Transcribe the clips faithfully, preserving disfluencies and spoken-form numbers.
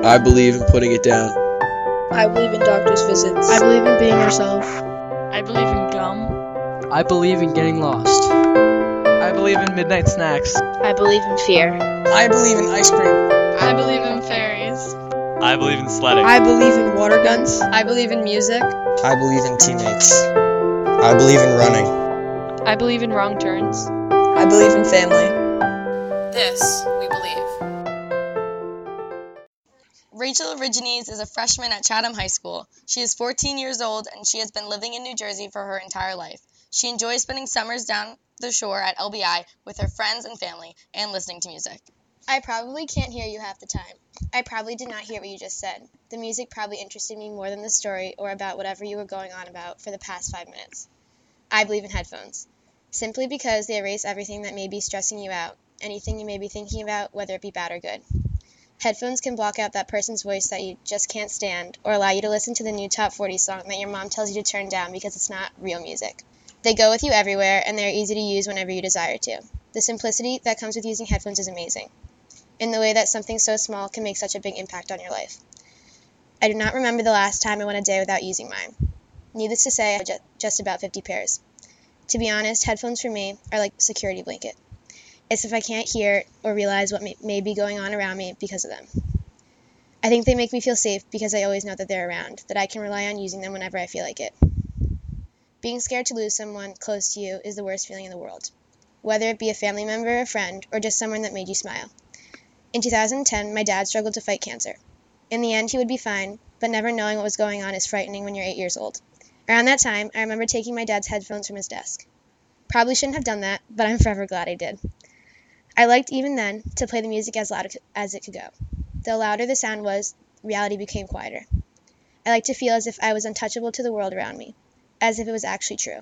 I believe in putting it down. I believe in doctor's visits. I believe in being yourself. I believe in gum. I believe in getting lost. I believe in midnight snacks. I believe in fear. I believe in ice cream. I believe in fairies. I believe in sledding. I believe in water guns. I believe in music. I believe in teammates. I believe in running. I believe in wrong turns. I believe in family. This we believe. Rachel Origenes is a freshman at Chatham High School. She is fourteen years old and she has been living in New Jersey for her entire life. She enjoys spending summers down the shore at L B I with her friends and family and listening to music. I probably can't hear you half the time. I probably did not hear what you just said. The music probably interested me more than the story or about whatever you were going on about for the past five minutes. I believe in headphones, simply because they erase everything that may be stressing you out, anything you may be thinking about, whether it be bad or good. Headphones can block out that person's voice that you just can't stand, or allow you to listen to the new top forty song that your mom tells you to turn down because it's not real music. They go with you everywhere, and they're easy to use whenever you desire to. The simplicity that comes with using headphones is amazing, in the way that something so small can make such a big impact on your life. I do not remember the last time I went a day without using mine. Needless to say, I have just about fifty pairs. To be honest, headphones for me are like a security blanket. It's if I can't hear or realize what may, may be going on around me because of them. I think they make me feel safe because I always know that they're around, that I can rely on using them whenever I feel like it. Being scared to lose someone close to you is the worst feeling in the world, whether it be a family member, a friend, or just someone that made you smile. In two thousand ten, my dad struggled to fight cancer. In the end, he would be fine, but never knowing what was going on is frightening when you're eight years old. Around that time, I remember taking my dad's headphones from his desk. Probably shouldn't have done that, but I'm forever glad I did. I liked, even then, to play the music as loud as it could go. The louder the sound was, reality became quieter. I liked to feel as if I was untouchable to the world around me, as if it was actually true.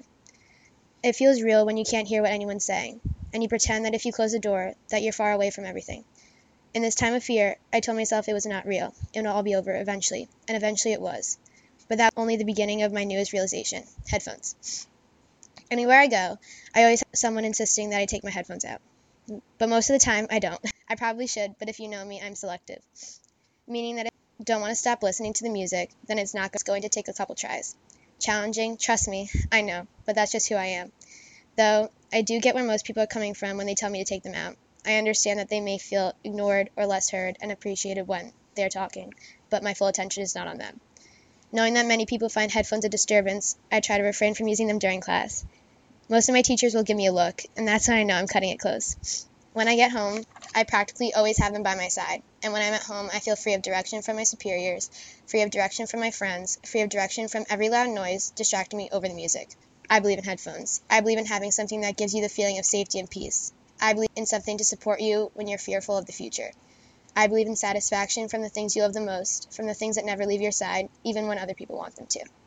It feels real when you can't hear what anyone's saying, and you pretend that if you close the door, that you're far away from everything. In this time of fear, I told myself it was not real. It would all be over eventually, and eventually it was. But that was only the beginning of my newest realization: headphones. Anywhere I go, I always have someone insisting that I take my headphones out. But most of the time, I don't. I probably should, but if you know me, I'm selective. Meaning that if I don't want to stop listening to the music, then it's not going to take a couple tries. Challenging, trust me, I know, but that's just who I am. Though, I do get where most people are coming from when they tell me to take them out. I understand that they may feel ignored or less heard and appreciated when they're talking, but my full attention is not on them. Knowing that many people find headphones a disturbance, I try to refrain from using them during class. Most of my teachers will give me a look, and that's when I know I'm cutting it close. When I get home, I practically always have them by my side, and when I'm at home, I feel free of direction from my superiors, free of direction from my friends, free of direction from every loud noise distracting me over the music. I believe in headphones. I believe in having something that gives you the feeling of safety and peace. I believe in something to support you when you're fearful of the future. I believe in satisfaction from the things you love the most, from the things that never leave your side, even when other people want them to.